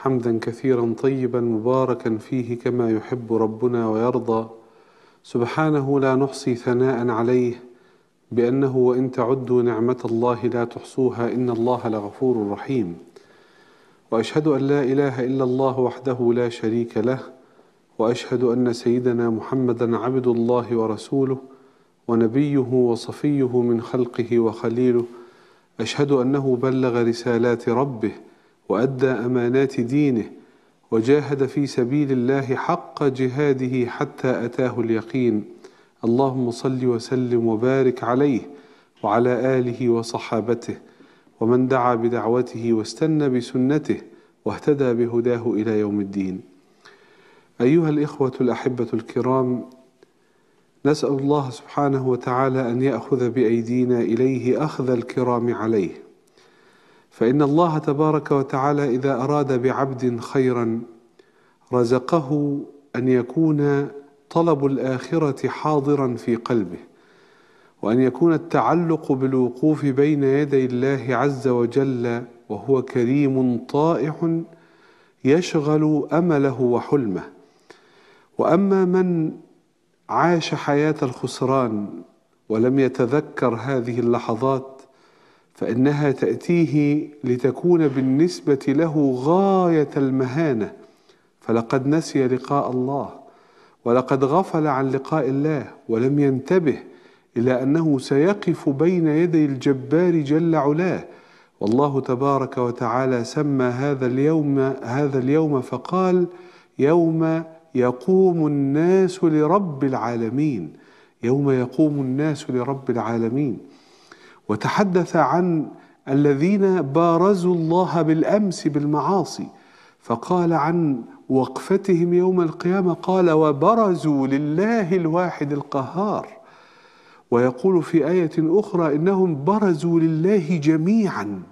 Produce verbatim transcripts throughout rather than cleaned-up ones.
حمدا كثيرا طيبا مباركا فيه كما يحب ربنا ويرضى. سبحانه لا نحصي ثناء عليه، بأنه وإن تعدوا نعمة الله لا تحصوها إن الله لغفور رحيم. وأشهد أن لا إله إلا الله وحده لا شريك له، وأشهد أن سيدنا محمدا عبد الله ورسوله ونبيه وصفيه من خلقه وخليله. أشهد أنه بلغ رسالات ربه وأدى أمانات دينه وجاهد في سبيل الله حق جهاده حتى أتاه اليقين. اللهم صل وسلم وبارك عليه وعلى آله وصحابته ومن دعا بدعوته واستنى بسنته واهتدى بهداه إلى يوم الدين. أيها الإخوة الأحبة الكرام، نسأل الله سبحانه وتعالى أن يأخذ بأيدينا إليه أخذ الكرام عليه، فإن الله تبارك وتعالى إذا أراد بعبد خيرا رزقه أن يكون طلب الآخرة حاضرا في قلبه، وأن يكون التعلق بالوقوف بين يدي الله عز وجل وهو كريم طائع يشغل أمله وحلمه. وأما من عاش حياة الخسران ولم يتذكر هذه اللحظات فإنها تأتيه لتكون بالنسبة له غاية المهانة، فلقد نسي لقاء الله ولقد غفل عن لقاء الله ولم ينتبه إلى أنه سيقف بين يدي الجبار جل علاه. والله تبارك وتعالى سمى هذا اليوم هذا اليوم فقال: يوم يقوم الناس لرب العالمين. يوم يقوم الناس لرب العالمين. وتحدث عن الذين بارزوا الله بالأمس بالمعاصي، فقال عن وقفتهم يوم القيامة، قال: وبرزوا لله الواحد القهار. ويقول في آية أخرى: إنهم برزوا لله جميعا.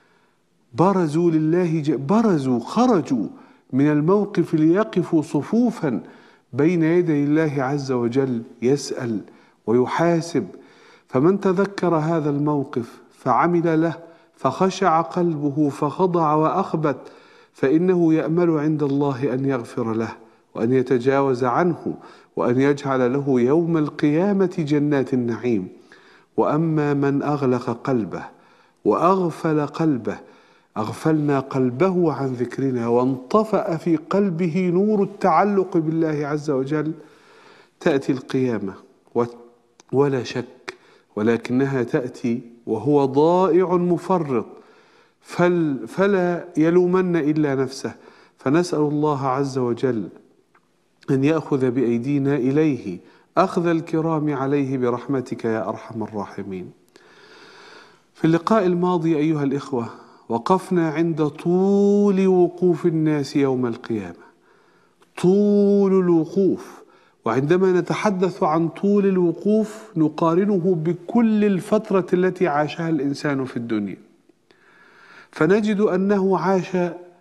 برزوا لله ج... برزوا خرجوا من الموقف ليقفوا صفوفا بين يدي الله عز وجل يسأل ويحاسب. فمن تذكر هذا الموقف فعمل له فخشع قلبه فخضع وأخبت، فإنه يأمل عند الله أن يغفر له وأن يتجاوز عنه وأن يجعل له يوم القيامة جنات النعيم. وأما من أغلق قلبه وأغفل قلبه أغفلنا قلبه عن ذكرنا وانطفأ في قلبه نور التعلق بالله عز وجل، تأتي القيامة ولا شك ولكنها تأتي وهو ضائع مفرط، فل فلا يلومن إلا نفسه. فنسأل الله عز وجل أن يأخذ بأيدينا إليه أخذ الكرام عليه برحمتك يا أرحم الراحمين. في اللقاء الماضي أيها الإخوة وقفنا عند طول وقوف الناس يوم القيامة، طول الوقوف. وعندما نتحدث عن طول الوقوف نقارنه بكل الفترة التي عاشها الإنسان في الدنيا، فنجد أنه عاش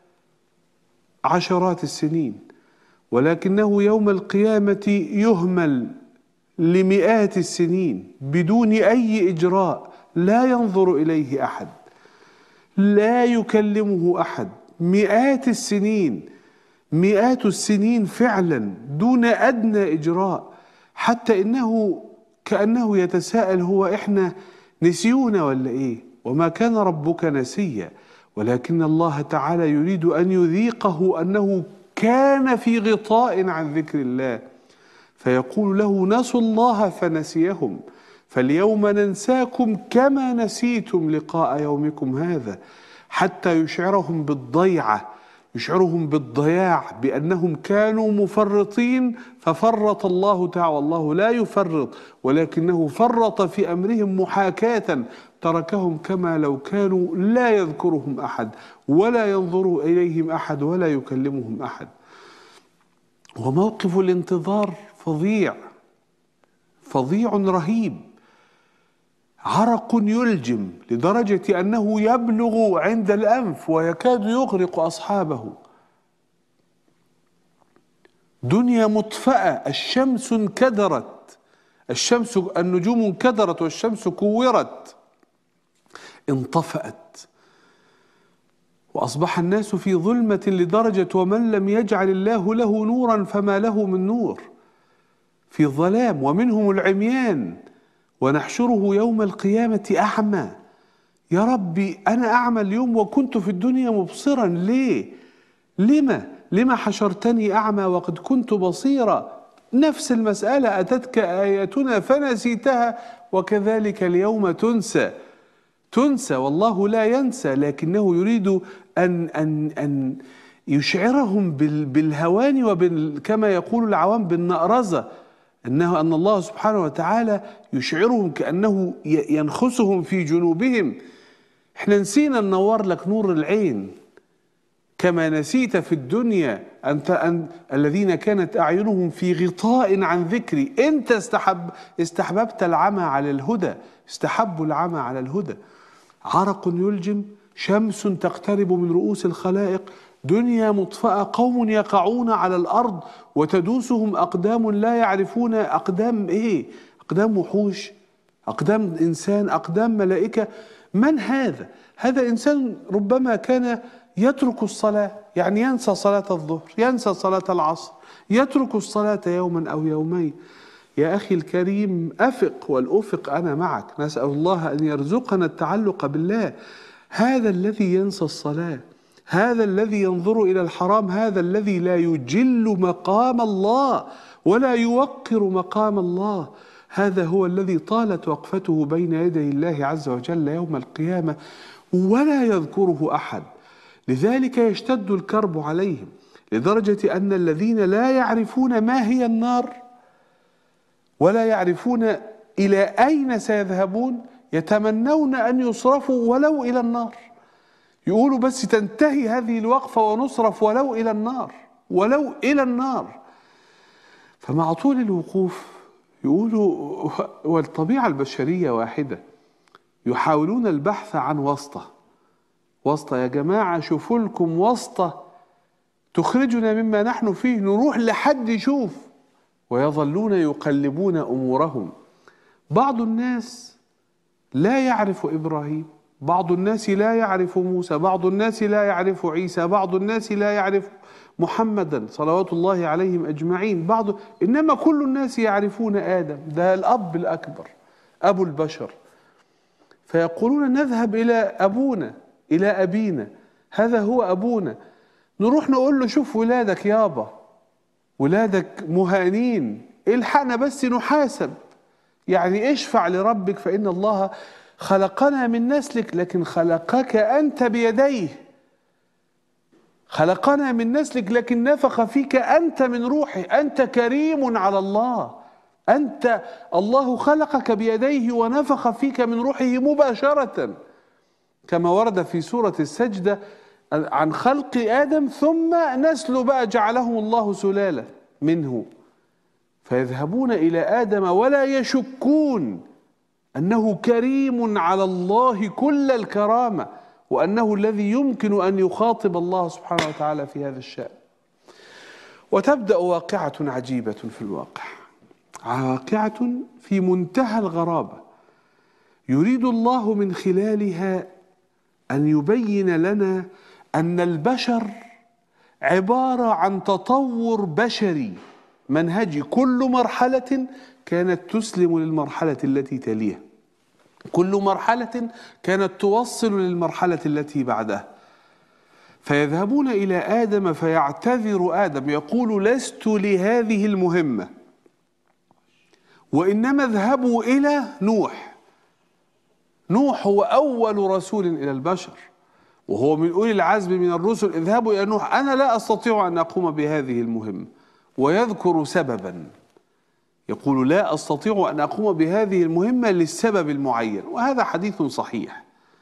عشرات السنين، ولكنه يوم القيامة يهمل لمئات السنين بدون أي إجراء، لا ينظر إليه أحد، لا يكلمه أحد. مئات السنين مئات السنين فعلا دون أدنى إجراء، حتى إنه كأنه يتساءل: هو إحنا نسيونا ولا إيه؟ وما كان ربك نسيا، ولكن الله تعالى يريد أن يذيقه أنه كان في غطاء عن ذكر الله، فيقول له: نسوا الله فنسيهم، فاليوم ننساكم كما نسيتم لقاء يومكم هذا، حتى يشعرهم بالضيعة، يشعرهم بالضياع، بأنهم كانوا مفرطين ففرط الله تعالى. والله لا يفرط، ولكنه فرط في أمرهم محاكاة، تركهم كما لو كانوا لا يذكرهم أحد ولا ينظر إليهم أحد ولا يكلمهم أحد. وموقف الانتظار فظيع فظيع رهيب، عرق يلجم لدرجة أنه يبلغ عند الأنف ويكاد يغرق أصحابه. دنيا مطفأة، الشمس انكدرت، الشمس النجوم انكدرت والشمس كورت، انطفأت. وأصبح الناس في ظلمة لدرجة ومن لم يجعل الله له نورا فما له من نور، في الظلام، ومنهم العميان ونحشره يوم القيامة أعمى. يا ربي أنا أعمى اليوم وكنت في الدنيا مبصرا، ليه؟ لما؟ لما حشرتني أعمى وقد كنت بصيرا؟ نفس المسألة، أتتك آياتنا فنسيتها وكذلك اليوم تنسى. تنسى والله لا ينسى، لكنه يريد أن أن أن يشعرهم بالهوان وبال كما يقول العوام بالنأرزة، أنه أن الله سبحانه وتعالى يشعرهم كأنه ينخسهم في جنوبهم. احنا نسينا ننور لك نور العين كما نسيت في الدنيا أنت أن الذين كانت أعينهم في غطاء عن ذكري. أنت استحب استحببت العمى على الهدى، استحبوا العمى على الهدى. عرق يلجم، شمس تقترب من رؤوس الخلائق، دنيا مطفأة، قوم يقعون على الأرض وتدوسهم أقدام لا يعرفون أقدام إيه، أقدام وحوش، أقدام إنسان، أقدام ملائكة. من هذا؟ هذا إنسان ربما كان يترك الصلاة، يعني ينسى صلاة الظهر، ينسى صلاة العصر، يترك الصلاة يوما أو يومين. يا أخي الكريم أفق، والأفق أنا معك، نسأل الله أن يرزقنا التعلق بالله. هذا الذي ينسى الصلاة، هذا الذي ينظر إلى الحرام، هذا الذي لا يجل مقام الله ولا يوقر مقام الله، هذا هو الذي طالت وقفته بين يدي الله عز وجل يوم القيامة ولا يذكره أحد. لذلك يشتد الكرب عليهم لدرجة أن الذين لا يعرفون ما هي النار ولا يعرفون إلى أين سيذهبون يتمنون أن يصرفوا ولو إلى النار، يقولوا بس تنتهي هذه الوقفة ونصرف ولو إلى النار، ولو إلى النار. فمع طول الوقوف يقولوا، والطبيعة البشرية واحدة، يحاولون البحث عن واسطة. واسطة يا جماعة، شوفوا لكم واسطة تخرجنا مما نحن فيه، نروح لحد يشوف. ويظلون يقلبون أمورهم. بعض الناس لا يعرف إبراهيم، بعض الناس لا يعرف موسى، بعض الناس لا يعرف عيسى، بعض الناس لا يعرف محمدا صلوات الله عليهم أجمعين، بعض إنما كل الناس يعرفون آدم، ده الأب الأكبر، أبو البشر. فيقولون نذهب إلى أبونا، إلى أبينا، هذا هو أبونا. نروح نقول له شوف ولادك يابا، ولادك مهانين، الحقنا بس نحاسب، يعني اشفع لربك فإن الله خلقنا من نسلك، لكن خلقك أنت بيديه، خلقنا من نسلك لكن نفخ فيك أنت من روحه، أنت كريم على الله، أنت الله خلقك بيديه ونفخ فيك من روحه مباشرة، كما ورد في سورة السجدة عن خلق آدم، ثم نسل بقى جعلهم الله سلالة منه. فيذهبون إلى آدم ولا يشكون أنه كريم على الله كل الكرامة، وأنه الذي يمكن أن يخاطب الله سبحانه وتعالى في هذا الشأن. وتبدأ واقعة عجيبة في الواقع، واقعة في منتهى الغرابة، يريد الله من خلالها أن يبين لنا أن البشر عبارة عن تطور بشري منهجي، كل مرحلة كانت تسلم للمرحلة التي تليها، كل مرحلة كانت توصل للمرحلة التي بعدها. فيذهبون إلى آدم فيعتذر آدم، يقول لست لهذه المهمة، وإنما اذهبوا إلى نوح. نوح هو أول رسول إلى البشر، وهو من أولي العزم من الرسل. اذهبوا إلى نوح، أنا لا أستطيع أن أقوم بهذه المهمة، ويذكر سببا، يقول لا أستطيع أن أقوم بهذه المهمة للسبب المعين، وهذا حديث صحيح.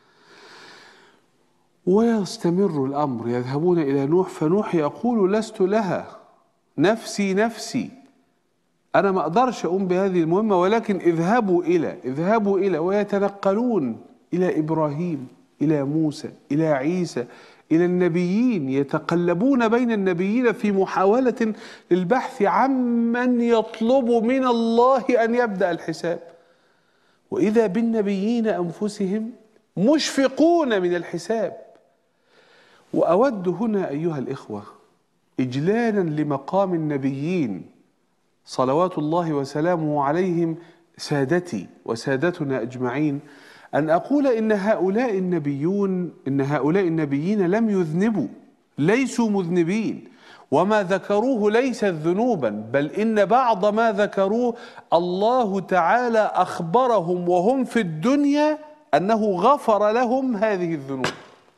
ويستمر الأمر، يذهبون إلى نوح، فنوح يقول لست لها، نفسي نفسي، أنا ما أقدرش أقوم بهذه المهمة، ولكن اذهبوا إلى اذهبوا إلى ويتنقلون إلى إبراهيم، إلى موسى، إلى عيسى، إلى النبيين، يتقلبون بين النبيين في محاولة للبحث عمن يطلب من الله أن يبدأ الحساب. وإذا بالنبيين أنفسهم مشفقون من الحساب، وأود هنا أيها الإخوة إجلالا لمقام النبيين صلوات الله وسلامه عليهم سادتي وسادتنا أجمعين أن أقول إن هؤلاء النبيون إن هؤلاء النبيين لم يذنبوا، ليسوا مذنبين، وما ذكروه ليست ذنوبا، بل إن بعض ما ذكروه الله تعالى أخبرهم وهم في الدنيا أنه غفر لهم هذه الذنوب،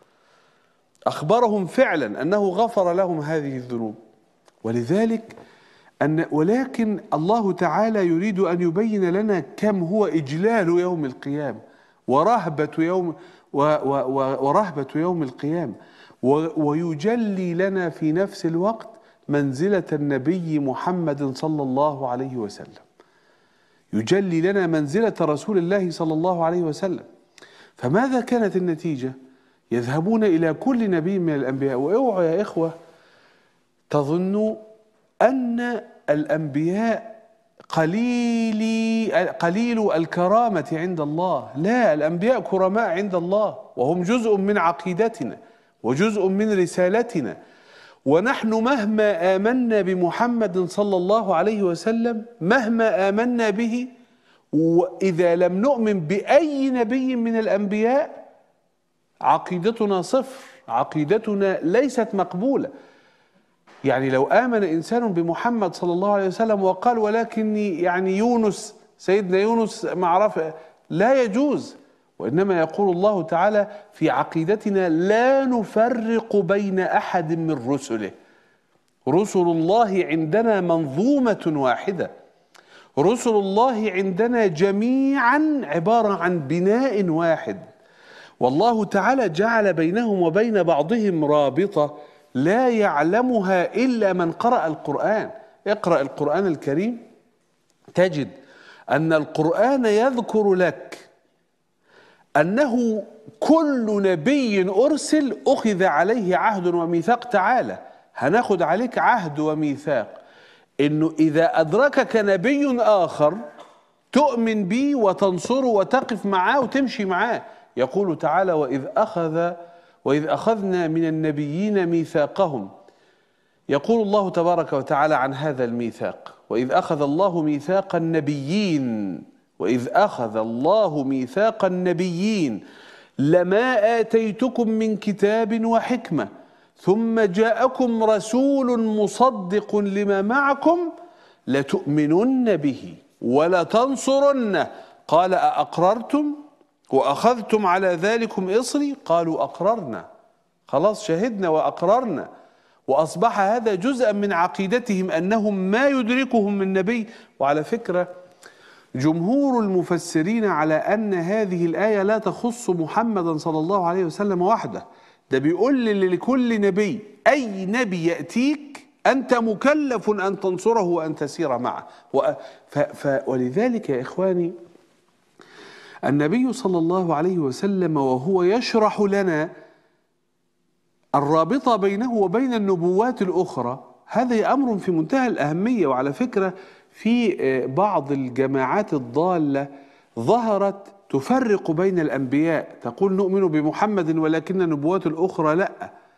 أخبرهم فعلا أنه غفر لهم هذه الذنوب. ولذلك أن ولكن الله تعالى يريد أن يبين لنا كم هو إجلال يوم القيامة ورهبة يوم و و و ورهبة يوم القيامة، ويجلي لنا في نفس الوقت منزلة النبي محمد صلى الله عليه وسلم، يجلي لنا منزلة رسول الله صلى الله عليه وسلم. فماذا كانت النتيجة؟ يذهبون إلى كل نبي من الأنبياء. واوعوا يا إخوة تظنوا أن الأنبياء قليل قليل الكرامة عند الله، لا، الأنبياء كرماء عند الله، وهم جزء من عقيدتنا وجزء من رسالتنا. ونحن مهما آمنا بمحمد صلى الله عليه وسلم، مهما آمنا به، وإذا لم نؤمن بأي نبي من الأنبياء عقيدتنا صفر، عقيدتنا ليست مقبولة. يعني لو آمن إنسان بمحمد صلى الله عليه وسلم وقال ولكني يعني يونس، سيدنا يونس معرف، لا يجوز. وإنما يقول الله تعالى في عقيدتنا لا نفرق بين أحد من رسله. رسل الله عندنا منظومة واحدة، رسل الله عندنا جميعا عبارة عن بناء واحد، والله تعالى جعل بينهم وبين بعضهم رابطة لا يعلمها إلا من قرأ القرآن. اقرأ القرآن الكريم تجد أن القرآن يذكر لك أنه كل نبي أرسل أخذ عليه عهد وميثاق. تعالى هناخد عليك عهد وميثاق إنه إذا أدركك نبي آخر تؤمن به وتنصره وتقف معاه وتمشي معاه. يقول تعالى وإذ أخذ وإذ أخذنا من النبيين ميثاقهم، يقول الله تبارك وتعالى عن هذا الميثاق وإذ أخذ الله ميثاق النبيين وإذ أخذ الله ميثاق النبيين لما آتيتكم من كتاب وحكمة ثم جاءكم رسول مصدق لما معكم لتؤمنن به ولتنصرنه قال أأقررتم وأخذتم على ذلكم إصري قالوا أقررنا. خلاص شهدنا وأقررنا، وأصبح هذا جزءا من عقيدتهم أنهم ما يدركهم من نبي. وعلى فكرة جمهور المفسرين على أن هذه الآية لا تخص محمدا صلى الله عليه وسلم وحده، ده بيقول لكل نبي أي نبي يأتيك أنت مكلف أن تنصره وأن تسير معه. ولذلك يا إخواني النبي صلى الله عليه وسلم وهو يشرح لنا الرابطة بينه وبين النبوات الأخرى، هذا أمر في منتهى الأهمية. وعلى فكرة في بعض الجماعات الضالة ظهرت تفرق بين الأنبياء، تقول نؤمن بمحمد ولكن النبوات الأخرى لا.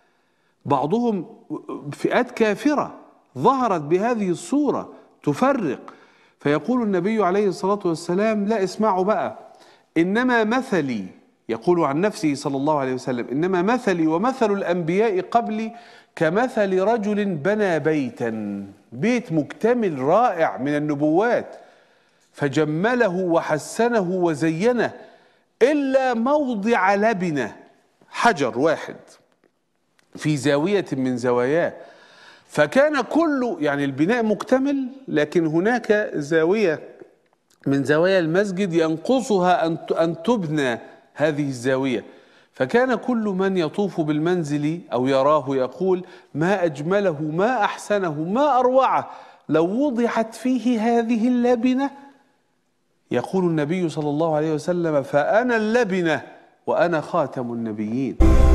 بعضهم فئات كافرة ظهرت بهذه الصورة تفرق، فيقول النبي عليه الصلاة والسلام لا، اسمعوا بقى، إنما مثلي، يقول عن نفسه صلى الله عليه وسلم إنما مثلي ومثل الأنبياء قبلي كمثل رجل بنى بيتا، بيت مكتمل رائع من النبوات فجمله وحسنه وزينه إلا موضع لبنة، حجر واحد في زاوية من زواياه، فكان كل يعني البناء مكتمل لكن هناك زاوية من زوايا المسجد ينقصها أن تبنى هذه الزاوية، فكان كل من يطوف بالمنزل أو يراه يقول ما أجمله ما أحسنه ما أروعه لو وضعت فيه هذه اللبنة. يقول النبي صلى الله عليه وسلم فأنا اللبنة وأنا خاتم النبيين.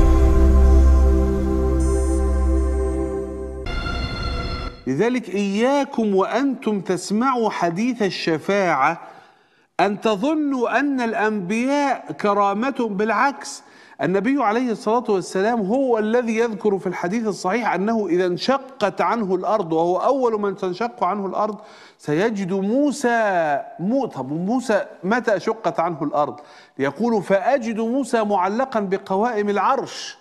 لذلك إياكم وأنتم تسمعوا حديث الشفاعة أن تظنوا أن الأنبياء كرامتهم، بالعكس النبي عليه الصلاة والسلام هو الذي يذكر في الحديث الصحيح أنه إذا انشقت عنه الأرض، وهو أول من تنشق عنه الأرض، سيجد موسى مو طب موسى متى شقت عنه الأرض؟ يقول فأجد موسى معلقا بقوائم العرش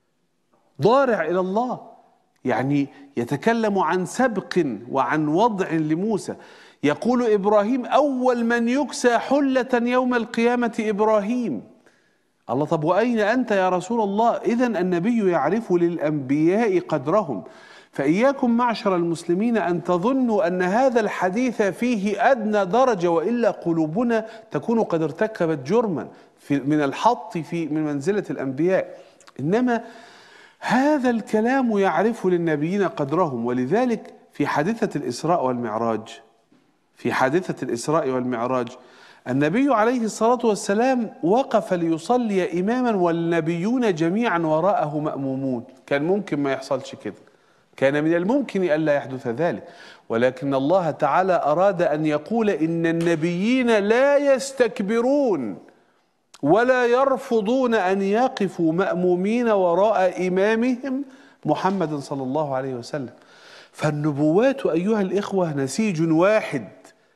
ضارع إلى الله، يعني يتكلم عن سبق وعن وضع لموسى. يقول إبراهيم أول من يكسى حلة يوم القيامة إبراهيم. الله، طب وأين أنت يا رسول الله؟ إذن النبي يعرف للأنبياء قدرهم. فإياكم معشر المسلمين أن تظنوا أن هذا الحديث فيه أدنى درجة، وإلا قلوبنا تكون قد ارتكبت جرما في من الحط في من منزلة الأنبياء. إنما هذا الكلام يعرف للنبيين قدرهم. ولذلك في حادثة الإسراء والمعراج في حادثة الإسراء والمعراج النبي عليه الصلاة والسلام وقف ليصلي إماما والنبيون جميعا وراءه مأمومون. كان ممكن ما يحصلش كده، كان من الممكن ألا يحدث ذلك، ولكن الله تعالى أراد أن يقول إن النبيين لا يستكبرون ولا يرفضون أن يقفوا مأمومين وراء إمامهم محمد صلى الله عليه وسلم. فالنبوات أيها الإخوة نسيج واحد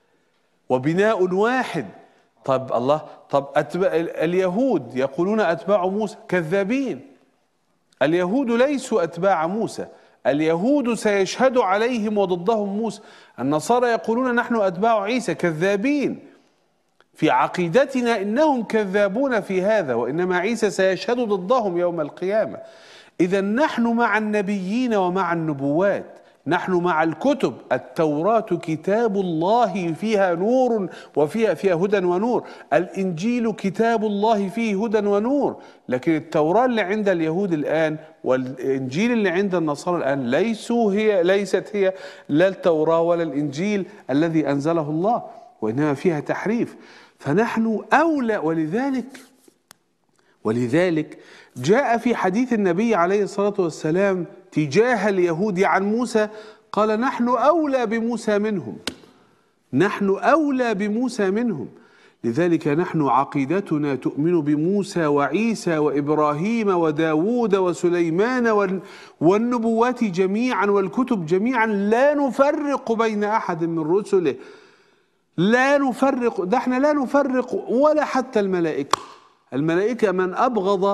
وبناء واحد. طب الله طب أتباع اليهود يقولون أتباع موسى كذابين. اليهود ليسوا أتباع موسى، اليهود سيشهد عليهم وضدهم موسى. النصارى يقولون نحن أتباع عيسى كذابين. في عقيدتنا إنهم كذابون في هذا، وإنما عيسى سيشهد ضدهم يوم القيامة. إذا نحن مع النبيين ومع النبوات، نحن مع الكتب. التوراة كتاب الله فيها نور وفيها فيها هدى ونور، الإنجيل كتاب الله فيه هدى ونور. لكن التوراة اللي عند اليهود الآن والإنجيل اللي عند النصارى الآن ليسوا هي ليست هي لا التوراة ولا الإنجيل الذي أنزله الله، وإنما فيها تحريف. فنحن أولى. ولذلك ولذلك جاء في حديث النبي عليه الصلاة والسلام تجاه اليهود عن موسى، قال نحن أولى بموسى منهم، نحن أولى بموسى منهم. لذلك نحن عقيدتنا تؤمن بموسى وعيسى وإبراهيم وداود وسليمان والنبوات جميعا والكتب جميعا، لا نفرق بين أحد من رسله، لا نفرق. ده احنا لا نفرق ولا حتى الملائكة. الملائكة من أبغض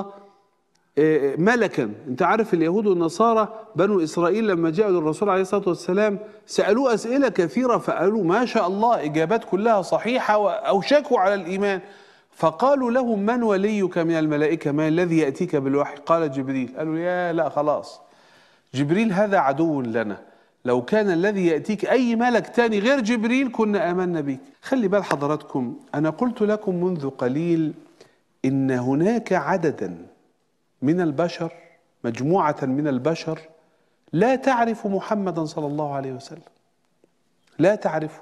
ملكا. انت عارف اليهود والنصارى بنو إسرائيل لما جاءوا للرسول عليه الصلاة والسلام سألوه أسئلة كثيرة، فقالوا ما شاء الله إجابات كلها صحيحة وأوشكوا على الإيمان. فقالوا له من وليك من الملائكة؟ ما الذي يأتيك بالوحي؟ قال جبريل. قالوا يا لا خلاص، جبريل هذا عدو لنا، لو كان الذي يأتيك أي ملك تاني غير جبريل كنا آمنا بك. خلي بال حضراتكم، أنا قلت لكم منذ قليل إن هناك عددا من البشر، مجموعة من البشر لا تعرف محمدا صلى الله عليه وسلم، لا تعرفه.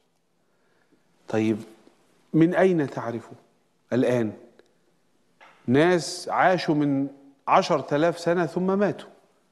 طيب من أين تعرفه الآن؟ ناس عاشوا من عشر تلاف سنة ثم ماتوا.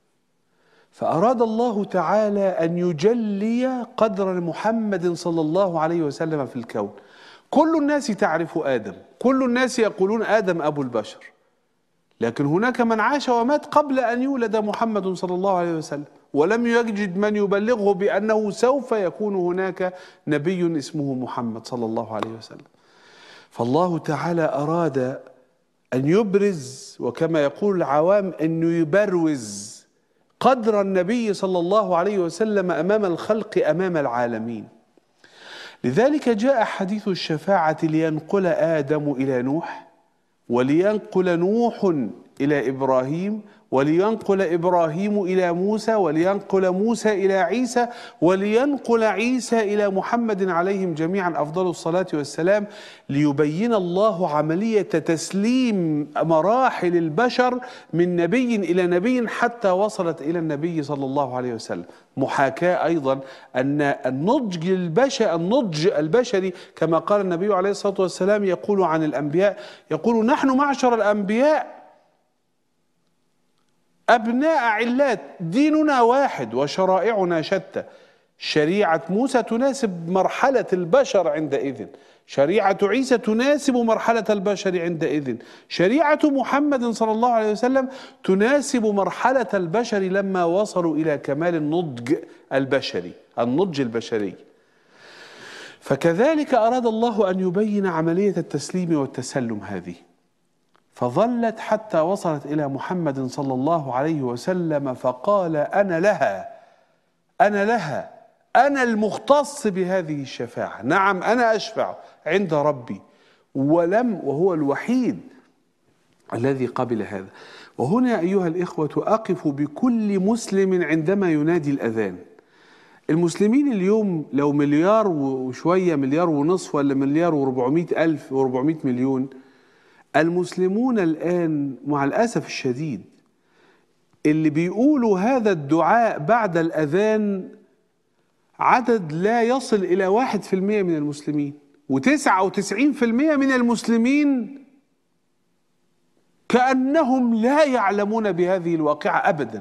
فأراد الله تعالى أن يجلي قدر محمد صلى الله عليه وسلم في الكون. كل الناس تعرف آدم، كل الناس يقولون آدم أبو البشر، لكن هناك من عاش ومات قبل أن يولد محمد صلى الله عليه وسلم، ولم يجد من يبلغه بأنه سوف يكون هناك نبي اسمه محمد صلى الله عليه وسلم. فالله تعالى أراد أن يبرز، وكما يقول العوام أنه يبروز قدر النبي صلى الله عليه وسلم أمام الخلق، أمام العالمين. لذلك جاء حديث الشفاعة لينقل آدم إلى نوح، ولينقل نوح إلى إبراهيم، ولينقل إبراهيم إلى موسى، ولينقل موسى إلى عيسى، ولينقل عيسى إلى محمد عليهم جميعا أفضل الصلاة والسلام، ليبين الله عملية تسليم مراحل البشر من نبي إلى نبي حتى وصلت إلى النبي صلى الله عليه وسلم. محاكاة أيضا أن النضج البشري النضج البشري كما قال النبي عليه الصلاة والسلام يقول عن الأنبياء، يقول نحن معشر الأنبياء أبناء علات، ديننا واحد وشرائعنا شتى. شريعة موسى تناسب مرحلة البشر عندئذ، شريعة عيسى تناسب مرحلة البشر عندئذ، شريعة محمد صلى الله عليه وسلم تناسب مرحلة البشر لما وصلوا إلى كمال النضج البشري، النضج البشري. فكذلك أراد الله أن يبين عملية التسليم والتسلم هذه، فظلت حتى وصلت إلى محمد صلى الله عليه وسلم فقال أنا لها، أنا لها، أنا المختص بهذه الشفاعة، نعم أنا أشفع عند ربي، ولم وهو الوحيد الذي قبل هذا. وهنا أيها الإخوة أقف بكل مسلم عندما ينادي الأذان. المسلمين اليوم لو مليار وشوية، مليار ونصف ولا مليار وربعمائة ألف وربعمائة مليون، المسلمون الآن مع الأسف الشديد اللي بيقولوا هذا الدعاء بعد الأذان عدد لا يصل إلى واحد في المئة من المسلمين، وتسعة وتسعين في المئة من المسلمين كأنهم لا يعلمون بهذه الواقعة أبدا.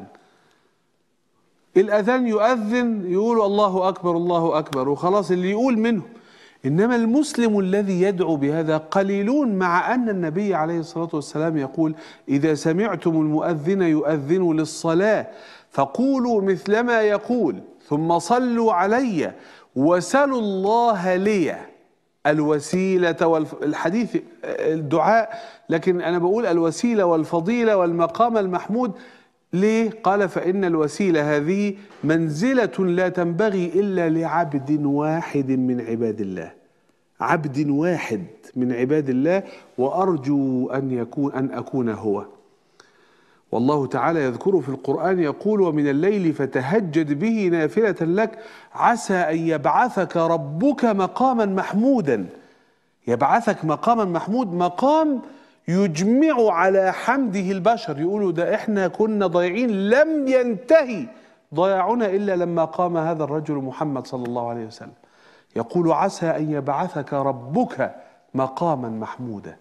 الأذان يؤذن يقولوا الله أكبر الله أكبر وخلاص اللي يقول منهم. إنما المسلم الذي يدعو بهذا قليلون، مع أن النبي عليه الصلاة والسلام يقول إذا سمعتم المؤذن يؤذن للصلاة فقولوا مثلما يقول ثم صلوا علي وسلوا الله لي الوسيلة والحديث الدعاء، لكن أنا بقول الوسيلة والفضيلة والمقام المحمود. ليه؟ قال فإن الوسيلة هذه منزلة لا تنبغي إلا لعبد واحد من عباد الله، عبد واحد من عباد الله، وأرجو أن يكون أن أكون هو. والله تعالى يذكره في القرآن يقول ومن الليل فتهجد به نافلة لك عسى أن يبعثك ربك مقاما محمودا. يبعثك مقاما محمود، مقام يجمع على حمده البشر، يقولوا ده احنا كنا ضايعين لم ينتهي ضياعنا إلا لما قام هذا الرجل محمد صلى الله عليه وسلم. يقول عسى أن يبعثك ربك مقاما محمودا.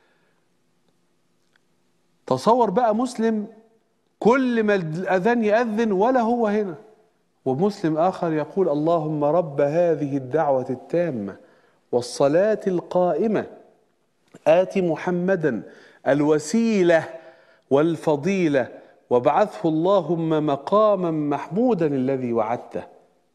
تصور بقى مسلم كل ما الأذان يأذن ولا هو هنا، ومسلم آخر يقول اللهم رب هذه الدعوة التامة والصلاة القائمة آت محمدا الوسيلة والفضيلة وابعثه اللهم مقاما محمودا الذي وعدته.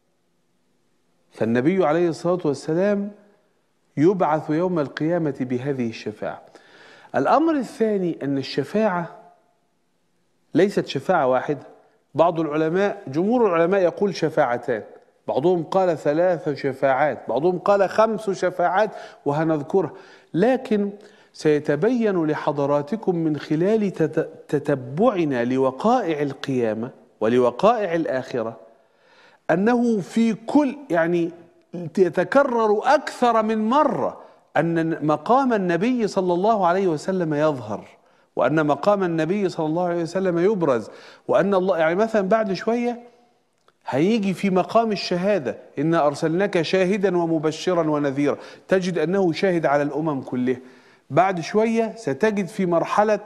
فالنبي عليه الصلاة والسلام يبعث يوم القيامة بهذه الشفاعة. الأمر الثاني أن الشفاعة ليست شفاعة واحدة. بعض العلماء، جمهور العلماء يقول شفاعتان، بعضهم قال ثلاث شفاعات، بعضهم قال خمس شفاعات وهنذكرها، لكن سيتبين لحضراتكم من خلال تتبعنا لوقائع القيامة ولوقائع الآخرة أنه في كل يعني يتكرر أكثر من مرة أن مقام النبي صلى الله عليه وسلم يظهر، وأن مقام النبي صلى الله عليه وسلم يبرز، وأن الله يعني مثلا بعد شوية هيجي في مقام الشهادة إنا أرسلناك شاهدا ومبشرا ونذيرا، تجد أنه شاهد على الأمم كلها. بعد شوية ستجد في مرحلة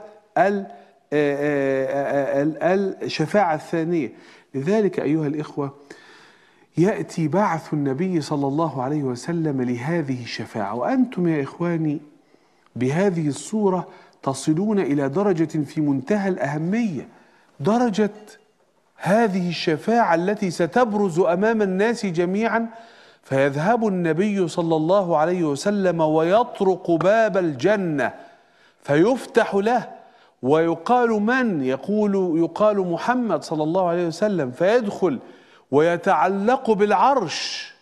الشفاعة الثانية. لذلك أيها الإخوة يأتي بعث النبي صلى الله عليه وسلم لهذه الشفاعة، وأنتم يا إخواني بهذه الصورة تصلون إلى درجة في منتهى الأهمية، درجة هذه الشفاعة التي ستبرز أمام الناس جميعا، فيذهب النبي صلى الله عليه وسلم ويطرق باب الجنة فيفتح له ويقال من؟ يقول يقال محمد صلى الله عليه وسلم، فيدخل ويتعلق بالعرش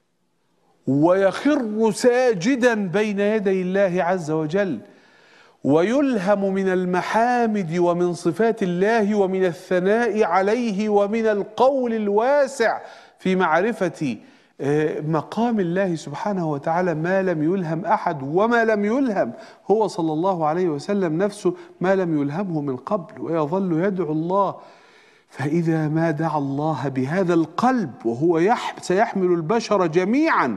ويخر ساجدا بين يدي الله عز وجل، ويلهم من المحامد ومن صفات الله ومن الثناء عليه ومن القول الواسع في معرفة مقام الله سبحانه وتعالى ما لم يلهم أحد، وما لم يلهم هو صلى الله عليه وسلم نفسه ما لم يلهمه من قبل، ويظل يدعو الله. فإذا ما دعا الله بهذا القلب وهو سيحمل البشر جميعا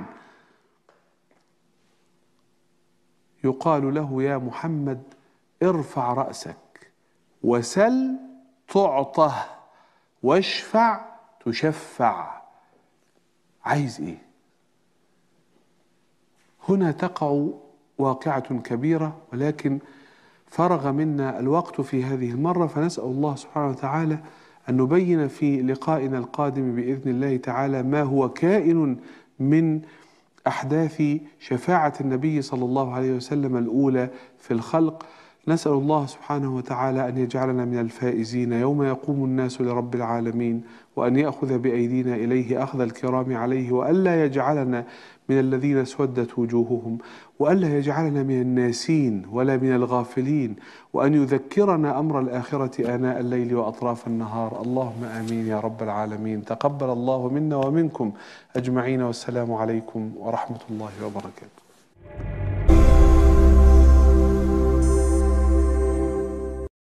يقال له يا محمد ارفع رأسك وسل تعطه واشفع تشفع. عايز إيه؟ هنا تقع واقعة كبيرة، ولكن فرغ منا الوقت في هذه المرة، فنسأل الله سبحانه وتعالى أن نبين في لقائنا القادم بإذن الله تعالى ما هو كائن من أحداث شفاعة النبي صلى الله عليه وسلم الأولى في الخلق. نسأل الله سبحانه وتعالى أن يجعلنا من الفائزين يوم يقوم الناس لرب العالمين، وأن يأخذ بأيدينا إليه أخذ الكرام عليه، وألا يجعلنا من الذين اسودت وجوههم، وألا يجعلنا من الناسين ولا من الغافلين، وأن يذكرنا أمر الآخرة آناء الليل وأطراف النهار. اللهم آمين يا رب العالمين. تقبل الله منا ومنكم أجمعين، والسلام عليكم ورحمة الله وبركاته.